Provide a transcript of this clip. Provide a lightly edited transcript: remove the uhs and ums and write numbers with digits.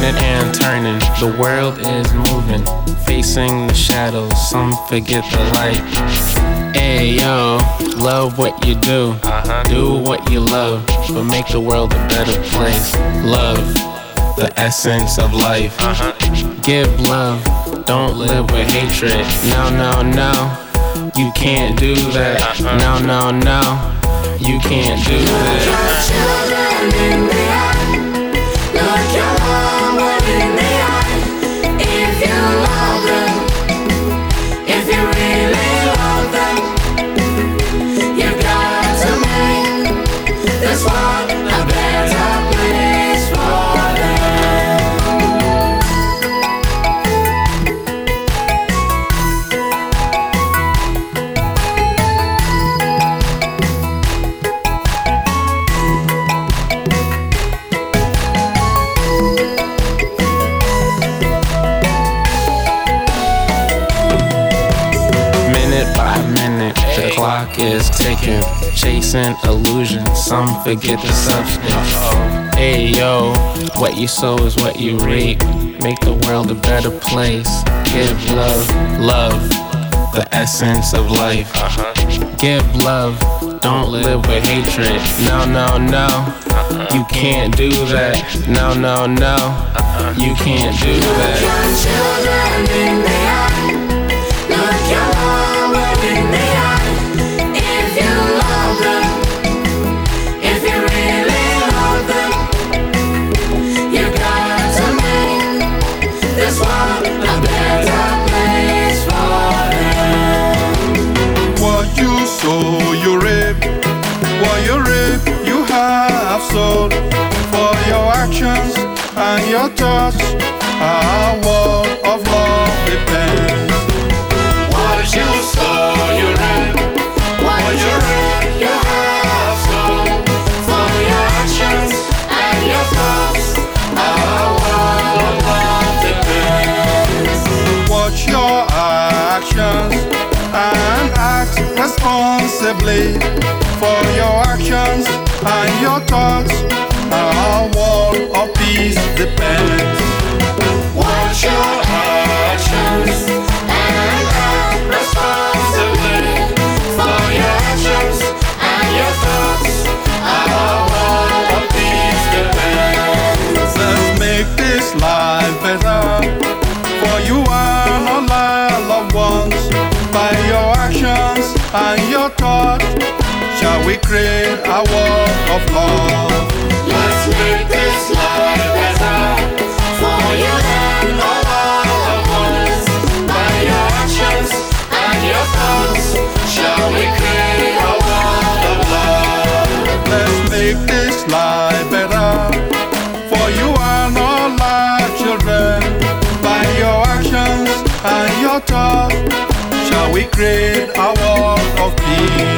spinning and turning, the world is moving, facing the shadows, some forget the light. Hey yo, love what you do, do what you love, but make the world a better place. Love, the essence of life. Give love, don't live with hatred. No, no, no, you can't do that. No, no, no, you can't do that. Look your children in the eye. Look your loved one in the eye. If you love them, if you really love them, you've got to make this world a better place for them. Minute by minute, the clock is ticking, chasing illusions, some forget the substance. Hey yo, what you sow is what you reap, make the world a better place. Give love, love, the essence of life. Give love, don't live with hatred. No, no, no, you can't do that. No, no, no, you can't do that. Your children in the eye. Look your loved one in the eye. If you love them, if you really love them, you've got to make this world a better place for them. What you sow, you reap. What you reap, you have sowed. For your actions and your thoughts, our world of love depends. What you sow, you reap. What you reap, you have sown. For your actions and your thoughts, our world of love depends. Watch your actions and act responsibly. For your actions and your thoughts, our world of peace depends. Watch your actions and act responsibly. For your actions and your thoughts, our world of peace depends. Let's make this life better for you and all our loved ones. By your actions and your thoughts, shall we create a world of love? Let's make this life better for you and all our loved ones. By your actions and your thoughts, shall we create a world of love? Let's make this life better for you and all our children. By your actions and your thoughts, shall we create a world of peace?